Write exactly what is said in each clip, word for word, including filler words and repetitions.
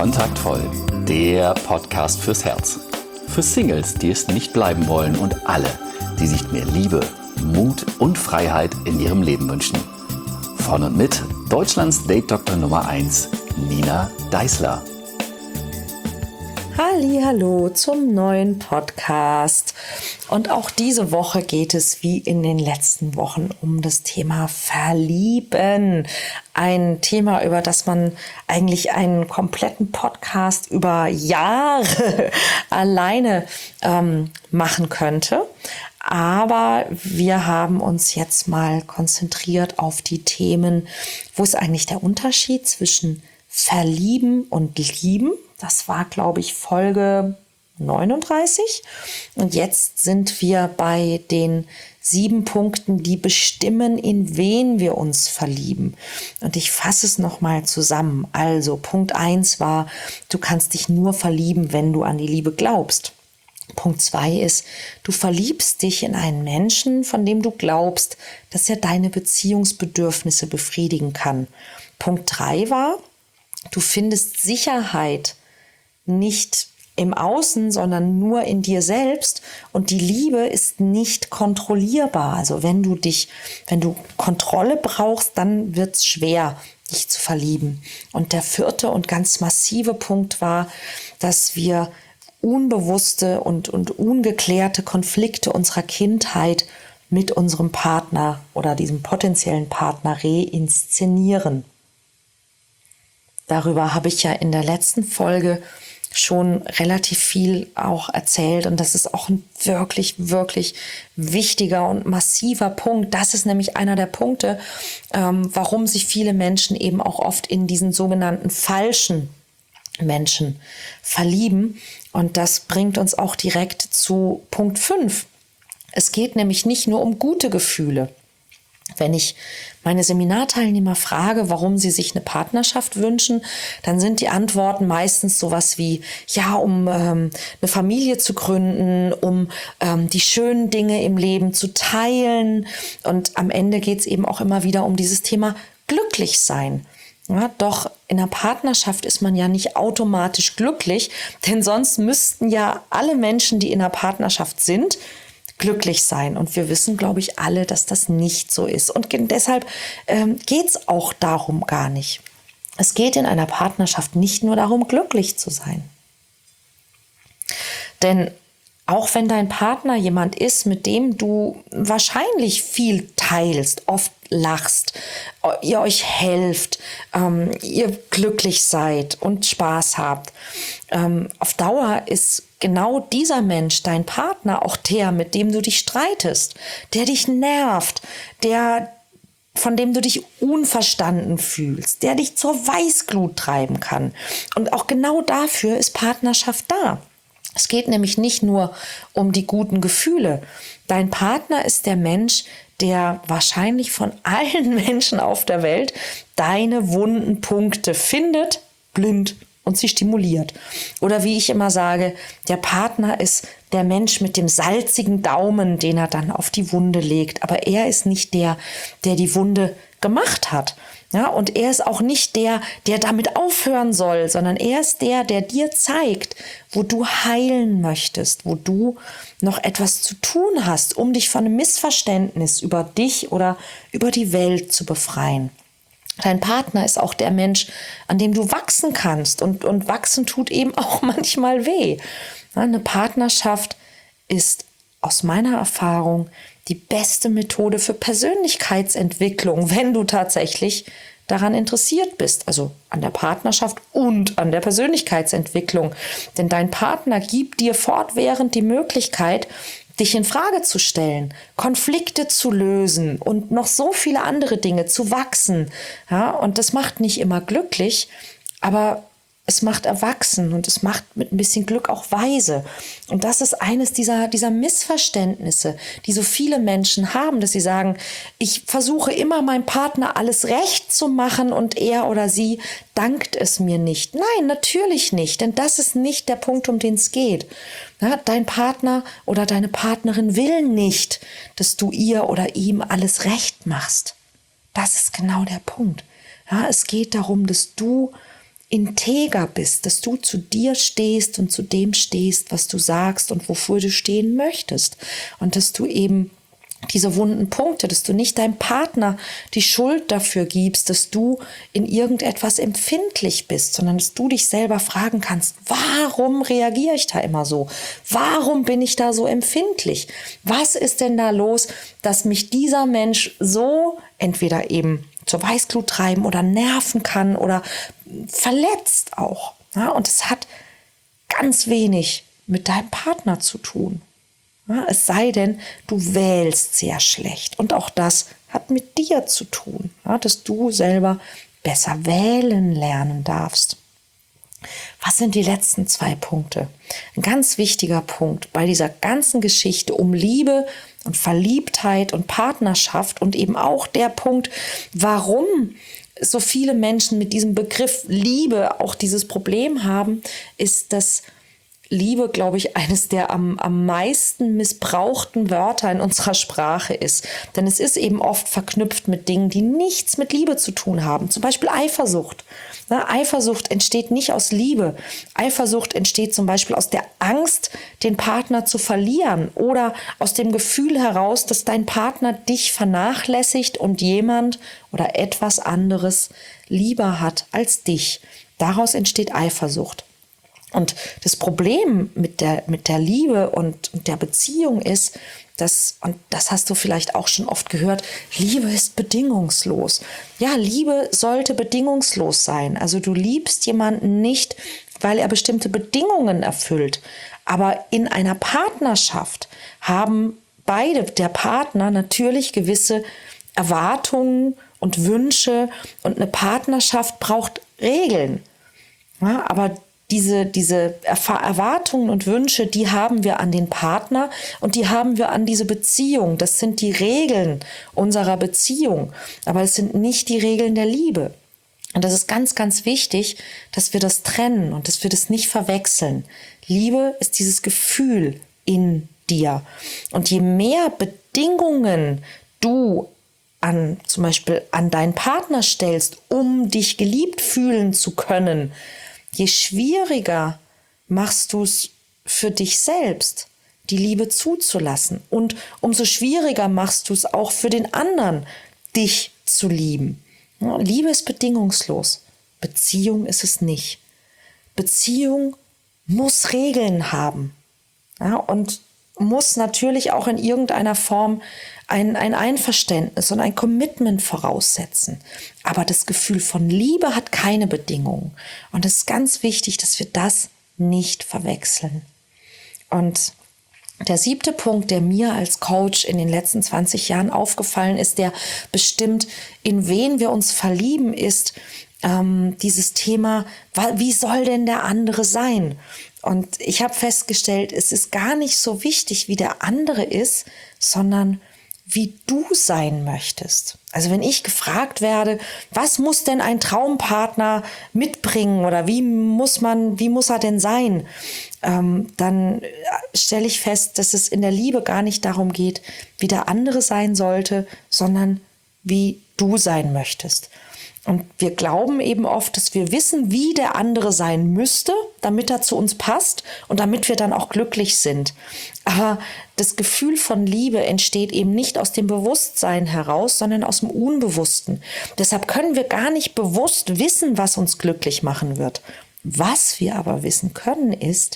Kontaktvoll, der Podcast fürs Herz. Für Singles, die es nicht bleiben wollen und alle, die sich mehr Liebe, Mut und Freiheit in ihrem Leben wünschen. Von und mit Deutschlands Date-Doktor Nummer eins, Nina Deißler. Hallihallo zum neuen Podcast. Und auch diese Woche geht es wie in den letzten Wochen um das Thema Verlieben. Ein Thema, über das man eigentlich einen kompletten Podcast über Jahre alleine ähm, machen könnte. Aber wir haben uns jetzt mal konzentriert auf die Themen, wo ist eigentlich der Unterschied zwischen Verlieben und Lieben. Das war, glaube ich, Folge neununddreißig. Und jetzt sind wir bei den sieben Punkten, die bestimmen, in wen wir uns verlieben. Und ich fasse es nochmal zusammen. Also Punkt eins war, du kannst dich nur verlieben, wenn du an die Liebe glaubst. Punkt zwei ist, du verliebst dich in einen Menschen, von dem du glaubst, dass er deine Beziehungsbedürfnisse befriedigen kann. Punkt drei war, du findest Sicherheit nicht im Außen, sondern nur in dir selbst. Und die Liebe ist nicht kontrollierbar. Also wenn du dich, wenn du Kontrolle brauchst, dann wird es schwer, dich zu verlieben. Und der vierte und ganz massive Punkt war, dass wir unbewusste und, und ungeklärte Konflikte unserer Kindheit mit unserem Partner oder diesem potenziellen Partner reinszenieren. Darüber habe ich ja in der letzten Folge schon relativ viel auch erzählt und das ist auch ein wirklich, wirklich wichtiger und massiver Punkt. Das ist nämlich einer der Punkte, ähm, warum sich viele Menschen eben auch oft in diesen sogenannten falschen Menschen verlieben. Und das bringt uns auch direkt zu Punkt fünf. Es geht nämlich nicht nur um gute Gefühle. Wenn ich meine Seminarteilnehmer frage, warum sie sich eine Partnerschaft wünschen, dann sind die Antworten meistens sowas wie, ja, um ähm, eine Familie zu gründen, um ähm, die schönen Dinge im Leben zu teilen. Und am Ende geht es eben auch immer wieder um dieses Thema glücklich sein. Ja, doch in einer Partnerschaft ist man ja nicht automatisch glücklich, denn sonst müssten ja alle Menschen, die in einer Partnerschaft sind, glücklich sein. Und wir wissen, glaube ich, alle, dass das nicht so ist. Und deshalb ähm, geht es auch darum gar nicht. Es geht in einer Partnerschaft nicht nur darum, glücklich zu sein. Denn auch wenn dein Partner jemand ist, mit dem du wahrscheinlich viel teilst, oft lachst, ihr euch helft, ähm, ihr glücklich seid und Spaß habt, ähm, auf Dauer ist genau dieser Mensch, dein Partner, auch der, mit dem du dich streitest, der dich nervt, der, von dem du dich unverstanden fühlst, der dich zur Weißglut treiben kann. Und auch genau dafür ist Partnerschaft da. Es geht nämlich nicht nur um die guten Gefühle. Dein Partner ist der Mensch, der wahrscheinlich von allen Menschen auf der Welt deine wunden Punkte findet, blind und sie stimuliert. Oder wie ich immer sage, der Partner ist der Mensch mit dem salzigen Daumen, den er dann auf die Wunde legt. Aber er ist nicht der, der die Wunde gemacht hat. Ja, und er ist auch nicht der, der damit aufhören soll, sondern er ist der, der dir zeigt, wo du heilen möchtest, wo du noch etwas zu tun hast, um dich von einem Missverständnis über dich oder über die Welt zu befreien. Dein Partner ist auch der Mensch, an dem du wachsen kannst. Und, und wachsen tut eben auch manchmal weh. Ja, eine Partnerschaft ist aus meiner Erfahrung die beste Methode für Persönlichkeitsentwicklung, wenn du tatsächlich daran interessiert bist, also an der Partnerschaft und an der Persönlichkeitsentwicklung. Denn dein Partner gibt dir fortwährend die Möglichkeit, dich in Frage zu stellen, Konflikte zu lösen und noch so viele andere Dinge zu wachsen. Ja, und das macht nicht immer glücklich, aber es macht erwachsen und es macht mit ein bisschen Glück auch weise. Und das ist eines dieser, dieser Missverständnisse, die so viele Menschen haben, dass sie sagen, ich versuche immer meinem Partner alles recht zu machen und er oder sie dankt es mir nicht. Nein, natürlich nicht, denn das ist nicht der Punkt, um den es geht. Ja, dein Partner oder deine Partnerin will nicht, dass du ihr oder ihm alles recht machst. Das ist genau der Punkt. Ja, es geht darum, dass du integer bist, dass du zu dir stehst und zu dem stehst, was du sagst und wofür du stehen möchtest. Und dass du eben diese wunden Punkte, dass du nicht deinem Partner die Schuld dafür gibst, dass du in irgendetwas empfindlich bist, sondern dass du dich selber fragen kannst, warum reagiere ich da immer so? Warum bin ich da so empfindlich? Was ist denn da los, dass mich dieser Mensch so entweder eben zur Weißglut treiben oder nerven kann oder verletzt auch? Ja, und es hat ganz wenig mit deinem Partner zu tun. Ja, es sei denn, du wählst sehr schlecht. Und auch das hat mit dir zu tun, ja, dass du selber besser wählen lernen darfst. Was sind die letzten zwei Punkte? Ein ganz wichtiger Punkt bei dieser ganzen Geschichte um Liebe und Verliebtheit und Partnerschaft und eben auch der Punkt, warum so viele Menschen mit diesem Begriff Liebe auch dieses Problem haben, ist, dass Liebe, glaube ich, eines der am, am meisten missbrauchten Wörter in unserer Sprache ist. Denn es ist eben oft verknüpft mit Dingen, die nichts mit Liebe zu tun haben. Zum Beispiel Eifersucht. Na, Eifersucht entsteht nicht aus Liebe. Eifersucht entsteht zum Beispiel aus der Angst, den Partner zu verlieren oder aus dem Gefühl heraus, dass dein Partner dich vernachlässigt und jemand oder etwas anderes lieber hat als dich. Daraus entsteht Eifersucht. Und das Problem mit der, mit der Liebe und, und der Beziehung ist, dass, und das hast du vielleicht auch schon oft gehört, Liebe ist bedingungslos. Ja, Liebe sollte bedingungslos sein. Also du liebst jemanden nicht, weil er bestimmte Bedingungen erfüllt. Aber in einer Partnerschaft haben beide, der Partner, natürlich gewisse Erwartungen und Wünsche. Und eine Partnerschaft braucht Regeln. Ja, aber Diese, diese Erwartungen und Wünsche, die haben wir an den Partner und die haben wir an diese Beziehung. Das sind die Regeln unserer Beziehung, aber es sind nicht die Regeln der Liebe. Und das ist ganz, ganz wichtig, dass wir das trennen und dass wir das nicht verwechseln. Liebe ist dieses Gefühl in dir. Und je mehr Bedingungen du an, zum Beispiel an deinen Partner stellst, um dich geliebt fühlen zu können, je schwieriger machst du es für dich selbst, die Liebe zuzulassen. Und umso schwieriger machst du es auch für den anderen, dich zu lieben. Ja, Liebe ist bedingungslos. Beziehung ist es nicht. Beziehung muss Regeln haben. Ja, und muss natürlich auch in irgendeiner Form ein, ein Einverständnis und ein Commitment voraussetzen. Aber das Gefühl von Liebe hat keine Bedingungen. Und es ist ganz wichtig, dass wir das nicht verwechseln. Und der siebte Punkt, der mir als Coach in den letzten zwanzig Jahren aufgefallen ist, der bestimmt, in wen wir uns verlieben, ist ähm, dieses Thema, wie soll denn der andere sein? Und ich habe festgestellt, es ist gar nicht so wichtig, wie der andere ist, sondern wie du sein möchtest. Also wenn ich gefragt werde, was muss denn ein Traumpartner mitbringen oder wie muss man, wie muss er denn sein, ähm, dann stelle ich fest, dass es in der Liebe gar nicht darum geht, wie der andere sein sollte, sondern wie du sein möchtest. Und wir glauben eben oft, dass wir wissen, wie der andere sein müsste, damit er zu uns passt und damit wir dann auch glücklich sind. Aber das Gefühl von Liebe entsteht eben nicht aus dem Bewusstsein heraus, sondern aus dem Unbewussten. Deshalb können wir gar nicht bewusst wissen, was uns glücklich machen wird. Was wir aber wissen können, ist,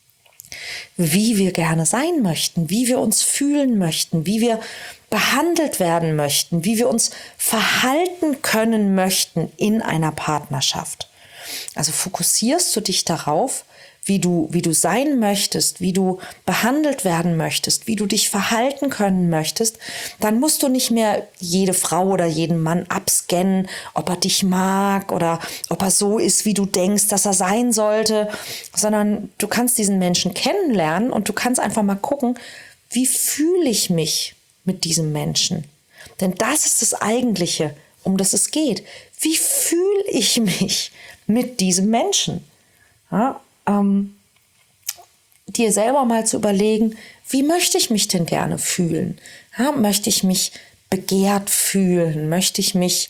wie wir gerne sein möchten, wie wir uns fühlen möchten, wie wir behandelt werden möchten, wie wir uns verhalten können möchten in einer Partnerschaft. Also fokussierst du dich darauf, wie du, wie du sein möchtest, wie du behandelt werden möchtest, wie du dich verhalten können möchtest, dann musst du nicht mehr jede Frau oder jeden Mann abscannen, ob er dich mag oder ob er so ist, wie du denkst, dass er sein sollte, sondern du kannst diesen Menschen kennenlernen und du kannst einfach mal gucken, wie fühle ich mich mit diesem Menschen? Denn das ist das Eigentliche, um das es geht. Wie fühle ich mich mit diesem Menschen? Ja, ähm, dir selber mal zu überlegen, wie möchte ich mich denn gerne fühlen? Ja, möchte ich mich begehrt fühlen? Möchte ich mich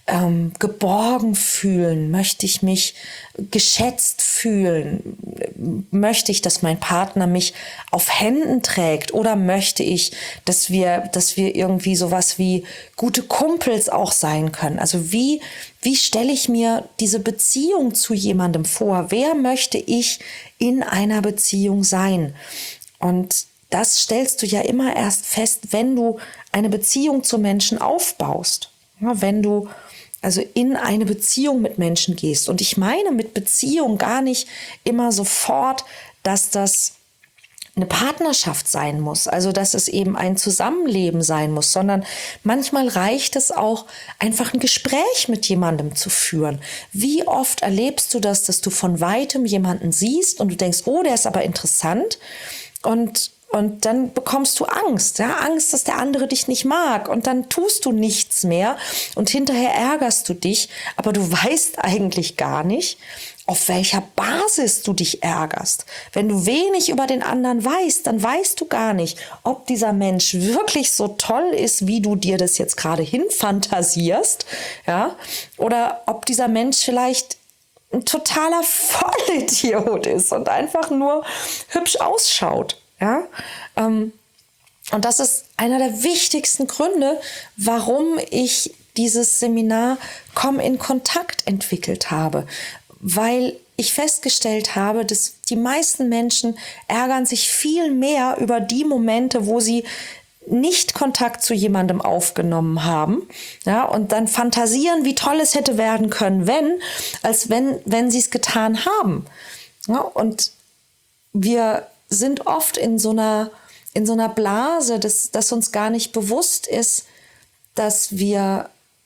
ähm, geborgen fühlen? Möchte ich mich geschätzt fühlen? Möchte ich, dass mein Partner mich auf Händen trägt? Oder möchte ich, dass wir, dass wir irgendwie sowas wie gute Kumpels auch sein können? Also wie, wie stelle ich mir diese Beziehung zu jemandem vor? Wer möchte ich in einer Beziehung sein? Und das stellst du ja immer erst fest, wenn du eine Beziehung zu Menschen aufbaust. Ja, wenn du also in eine Beziehung mit Menschen gehst. Und ich meine mit Beziehung gar nicht immer sofort, dass das eine Partnerschaft sein muss, also dass es eben ein Zusammenleben sein muss, sondern manchmal reicht es auch, einfach ein Gespräch mit jemandem zu führen. Wie oft erlebst du das, dass du von Weitem jemanden siehst und du denkst, oh, der ist aber interessant, und Und dann bekommst du Angst, ja, Angst, dass der andere dich nicht mag. Und dann tust du nichts mehr und hinterher ärgerst du dich. Aber du weißt eigentlich gar nicht, auf welcher Basis du dich ärgerst. Wenn du wenig über den anderen weißt, dann weißt du gar nicht, ob dieser Mensch wirklich so toll ist, wie du dir das jetzt gerade hinfantasierst, ja, oder ob dieser Mensch vielleicht ein totaler Vollidiot ist und einfach nur hübsch ausschaut. Ja, ähm, und das ist einer der wichtigsten Gründe, warum ich dieses Seminar Komm in Kontakt entwickelt habe, weil ich festgestellt habe, dass die meisten Menschen ärgern sich viel mehr über die Momente, wo sie nicht Kontakt zu jemandem aufgenommen haben, ja, und dann fantasieren, wie toll es hätte werden können, wenn, als wenn, wenn sie es getan haben. Ja, und wir sind oft in so einer, in so einer Blase, dass, dass uns gar nicht bewusst ist, dass wir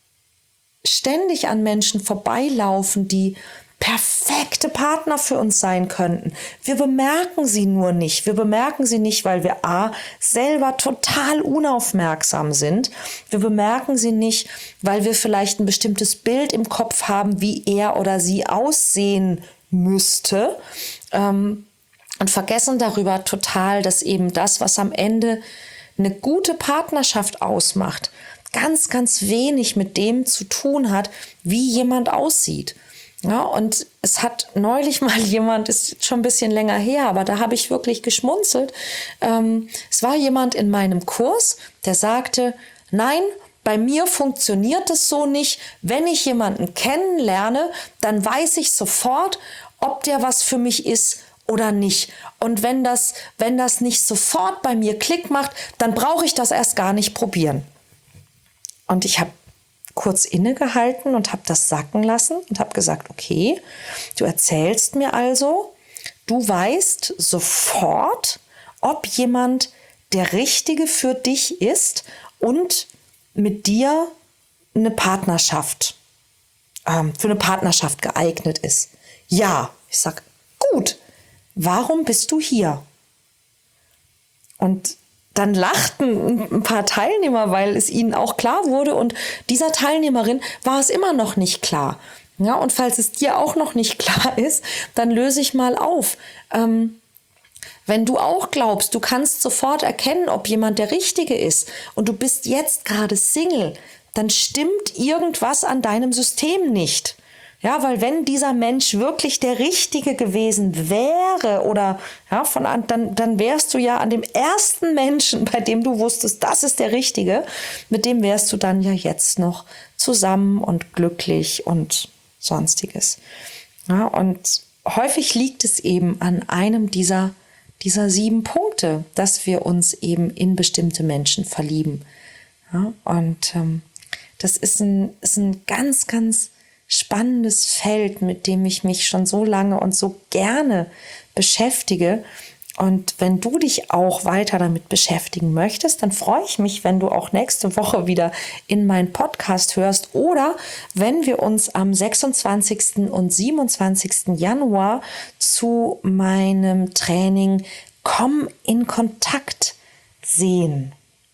ständig an Menschen vorbeilaufen, die perfekte Partner für uns sein könnten. Wir bemerken sie nur nicht. Wir bemerken sie nicht, weil wir a. selber total unaufmerksam sind. Wir bemerken sie nicht, weil wir vielleicht ein bestimmtes Bild im Kopf haben, wie er oder sie aussehen müsste. Ähm, Und vergessen darüber total, dass eben das, was am Ende eine gute Partnerschaft ausmacht, ganz, ganz wenig mit dem zu tun hat, wie jemand aussieht. Ja, und es hat neulich mal jemand, ist schon ein bisschen länger her, aber da habe ich wirklich geschmunzelt. Ähm, es war jemand in meinem Kurs, der sagte, nein, bei mir funktioniert es so nicht. Wenn ich jemanden kennenlerne, dann weiß ich sofort, ob der was für mich ist oder nicht. Und wenn das, wenn das nicht sofort bei mir Klick macht, dann brauche ich das erst gar nicht probieren. Und ich habe kurz innegehalten und habe das sacken lassen und habe gesagt, okay, du erzählst mir also, du weißt sofort, ob jemand der Richtige für dich ist und mit dir eine Partnerschaft, ähm, für eine Partnerschaft geeignet ist. Ja, ich sage, gut. Warum bist du hier? Und dann lachten ein paar Teilnehmer, weil es ihnen auch klar wurde. Und dieser Teilnehmerin war es immer noch nicht klar. Ja, und falls es dir auch noch nicht klar ist, dann löse ich mal auf. Ähm, wenn du auch glaubst, du kannst sofort erkennen, ob jemand der Richtige ist und du bist jetzt gerade Single, dann stimmt irgendwas an deinem System nicht. Ja, weil wenn dieser Mensch wirklich der Richtige gewesen wäre oder ja, von an, dann, dann wärst du ja an dem ersten Menschen, bei dem du wusstest, das ist der Richtige, mit dem wärst du dann ja jetzt noch zusammen und glücklich und sonstiges. Ja, und häufig liegt es eben an einem dieser, dieser sieben Punkte, dass wir uns eben in bestimmte Menschen verlieben. Ja, und ähm, das ist ein, ist ein ganz, ganz spannendes Feld, mit dem ich mich schon so lange und so gerne beschäftige. Und wenn du dich auch weiter damit beschäftigen möchtest, dann freue ich mich, wenn du auch nächste Woche wieder in meinen Podcast hörst oder wenn wir uns am sechsundzwanzigsten und siebenundzwanzigsten Januar zu meinem Training Komm in Kontakt sehen.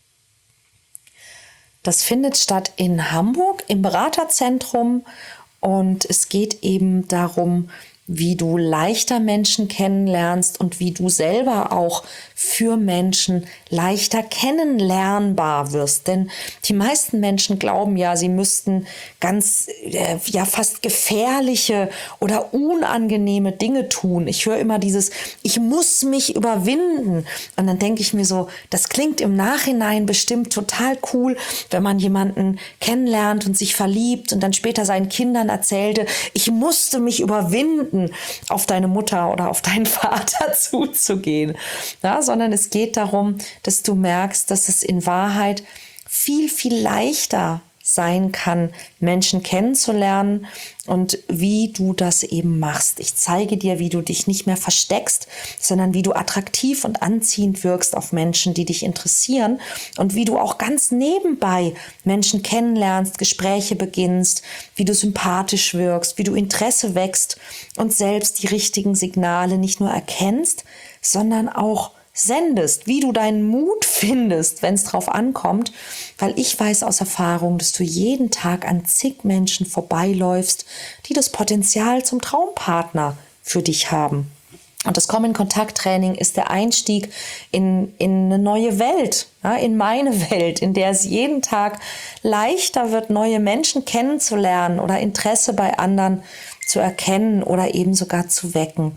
Das findet statt in Hamburg im Beraterzentrum und es geht eben darum, wie du leichter Menschen kennenlernst und wie du selber auch für Menschen leichter kennenlernbar wirst. Denn die meisten Menschen glauben ja, sie müssten ganz, äh, ja fast gefährliche oder unangenehme Dinge tun. Ich höre immer dieses, ich muss mich überwinden. Und dann denke ich mir so, das klingt im Nachhinein bestimmt total cool, wenn man jemanden kennenlernt und sich verliebt und dann später seinen Kindern erzählte, ich musste mich überwinden, auf deine Mutter oder auf deinen Vater zuzugehen. Ja, sondern es geht darum, dass du merkst, dass es in Wahrheit viel, viel leichter sein kann, Menschen kennenzulernen und wie du das eben machst. Ich zeige dir, wie du dich nicht mehr versteckst, sondern wie du attraktiv und anziehend wirkst auf Menschen, die dich interessieren und wie du auch ganz nebenbei Menschen kennenlernst, Gespräche beginnst, wie du sympathisch wirkst, wie du Interesse wächst und selbst die richtigen Signale nicht nur erkennst, sondern auch sendest, wie du deinen Mut findest, wenn es drauf ankommt, weil ich weiß aus Erfahrung, dass du jeden Tag an zig Menschen vorbeiläufst, die das Potenzial zum Traumpartner für dich haben. Und das Komm-in-Kontakt-Training ist der Einstieg in, in eine neue Welt, ja, in meine Welt, in der es jeden Tag leichter wird, neue Menschen kennenzulernen oder Interesse bei anderen zu erkennen oder eben sogar zu wecken.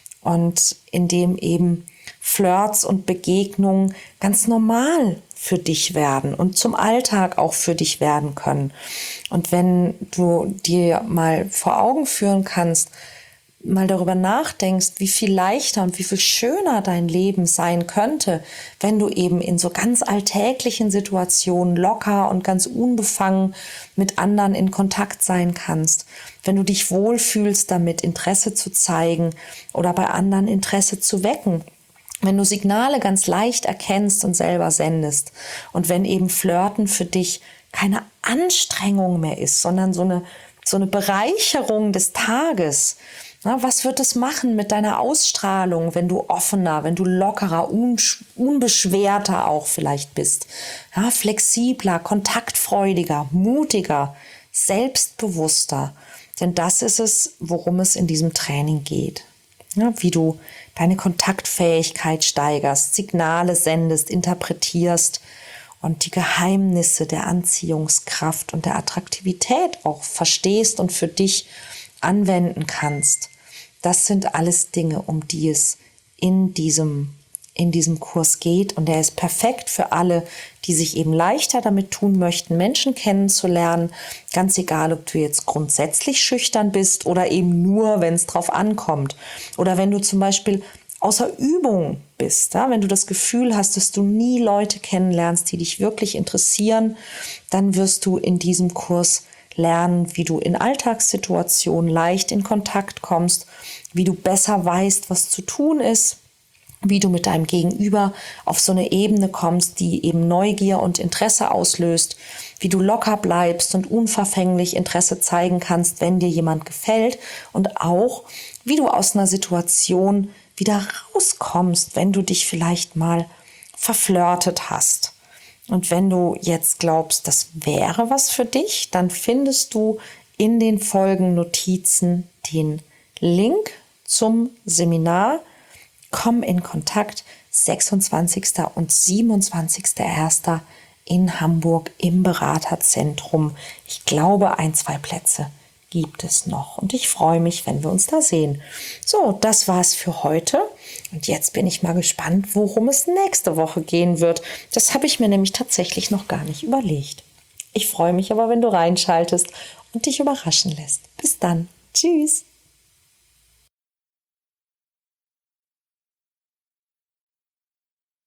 Und in dem eben Flirts und Begegnungen ganz normal für dich werden und zum Alltag auch für dich werden können. Und wenn du dir mal vor Augen führen kannst, mal darüber nachdenkst, wie viel leichter und wie viel schöner dein Leben sein könnte, wenn du eben in so ganz alltäglichen Situationen locker und ganz unbefangen mit anderen in Kontakt sein kannst, wenn du dich wohlfühlst damit, Interesse zu zeigen oder bei anderen Interesse zu wecken, wenn du Signale ganz leicht erkennst und selber sendest und wenn eben Flirten für dich keine Anstrengung mehr ist, sondern so eine, so eine Bereicherung des Tages. Na, was wird es machen mit deiner Ausstrahlung, wenn du offener, wenn du lockerer, unbeschwerter auch vielleicht bist? Ja, flexibler, kontaktfreudiger, mutiger, selbstbewusster. Denn das ist es, worum es in diesem Training geht. Ja, wie du deine Kontaktfähigkeit steigerst, Signale sendest, interpretierst und die Geheimnisse der Anziehungskraft und der Attraktivität auch verstehst und für dich anwenden kannst. Das sind alles Dinge, um die es in diesem, in diesem Kurs geht. Und der ist perfekt für alle, die sich eben leichter damit tun möchten, Menschen kennenzulernen. Ganz egal, ob du jetzt grundsätzlich schüchtern bist oder eben nur, wenn es drauf ankommt. Oder wenn du zum Beispiel außer Übung bist, ja? Wenn du das Gefühl hast, dass du nie Leute kennenlernst, die dich wirklich interessieren, dann wirst du in diesem Kurs lernen, wie du in Alltagssituationen leicht in Kontakt kommst, wie du besser weißt, was zu tun ist, wie du mit deinem Gegenüber auf so eine Ebene kommst, die eben Neugier und Interesse auslöst, wie du locker bleibst und unverfänglich Interesse zeigen kannst, wenn dir jemand gefällt und auch, wie du aus einer Situation wieder rauskommst, wenn du dich vielleicht mal verflirtet hast. Und wenn du jetzt glaubst, das wäre was für dich, dann findest du in den Folgennotizen den Link zum Seminar. Komm in Kontakt, sechsundzwanzigsten und siebenundzwanzigsten ersten in Hamburg im Beraterzentrum. Ich glaube, ein, zwei Plätze gibt es noch. Und ich freue mich, wenn wir uns da sehen. So, das war's für heute. Und jetzt bin ich mal gespannt, worum es nächste Woche gehen wird. Das habe ich mir nämlich tatsächlich noch gar nicht überlegt. Ich freue mich aber, wenn du reinschaltest und dich überraschen lässt. Bis dann. Tschüss.